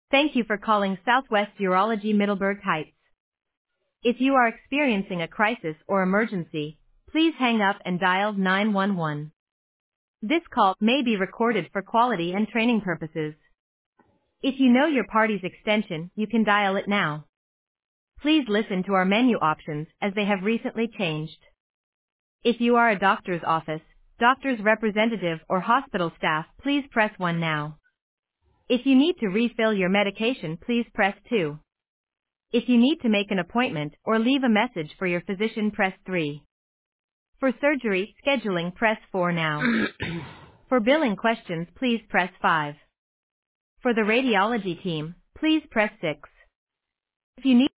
Thank you for calling Southwest Urology Middleburg Heights. If you are experiencing a crisis or emergency, please hang up and dial 911. This call may be recorded for quality and training purposes. If you know your party's extension, you can dial it now. Please listen to our menu options as they have recently changed. If you are a doctor's office, doctor's representative or hospital staff, please press 1 now. If you need to refill your medication, please press 2. If you need to make an appointment or leave a message for your physician, press 3. For surgery scheduling, press 4 now. For billing questions, please press 5. For the radiology team, please press 6. If you need